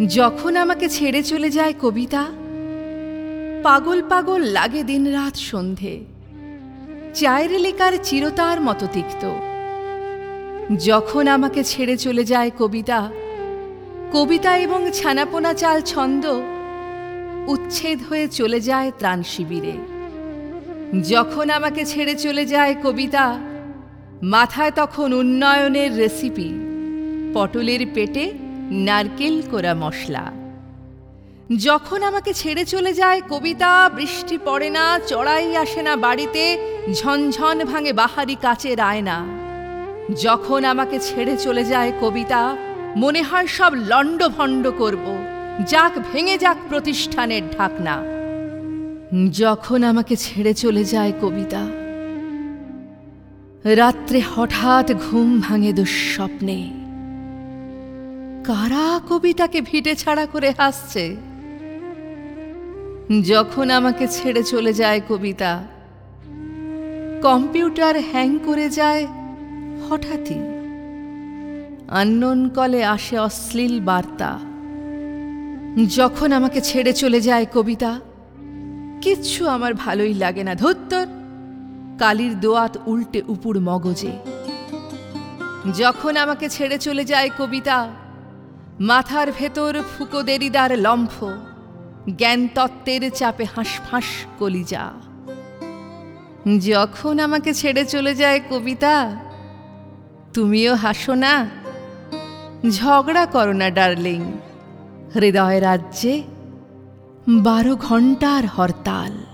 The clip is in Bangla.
যখন আমাকে ছেড়ে চলে যায় কবিতা, পাগল পাগল লাগে দিনরাত সন্ধে, চায়ের লেকার চিরতার মতো তিক্ত। যখন আমাকে ছেড়ে চলে যায় কবিতা, কবিতা এবং ছানাপোনা চাল ছন্দ উচ্ছেদ হয়ে চলে যায় ত্রাণ শিবিরে। যখন আমাকে ছেড়ে চলে যায় কবিতা, মাথায় তখন উন্নয়নের রেসিপি, পটলের পেটে নারকেল কোরা মশলা। যখন আমাকে ছেড়ে চলে যায় কবিতা, বৃষ্টি পড়ে না, চড়াই আসে না বাড়িতে, ঝনঝন ভাঙে বাহারি কাচের আয়না। যখন আমাকে ছেড়ে চলে যায় কবিতা, মনে হয় সব লণ্ডভণ্ড করব, যাক ভেঙে যাক প্রতিষ্ঠানের ঢাকনা। যখন আমাকে ছেড়ে চলে যায় কবিতা, রাত্রে হঠাৎ ঘুম ভাঙে দুঃস্বপ্নে। কারা কবিতাকে ভিটে ছাড়া করে হাসছে? যখন আমাকে ছেড়ে চলে যায় কবিতা, কম্পিউটার হ্যাং করে যায় হঠাৎই। আননোন কলে আসে অশ্লীল বার্তা। যখন আমাকে ছেড়ে চলে যায় কবিতা, কিচ্ছু আমার ভালোই লাগে না। ধুত্তর, কালির দোয়াত উল্টে উপুড় মগজে। যখন আমাকে ছেড়ে চলে যায় কবিতা, মাথার ভেতর ফুকো দেরিদার লম্ফ, জ্ঞানতত্ত্বের চাপে হাঁসফাঁস কলিজা। যখন আমাকে ছেড়ে চলে যায় কবিতা, তুমিও হাসো না, ঝগড়া করো না ডার্লিং, হৃদয় রাজ্যে 12 ঘন্টার হরতাল।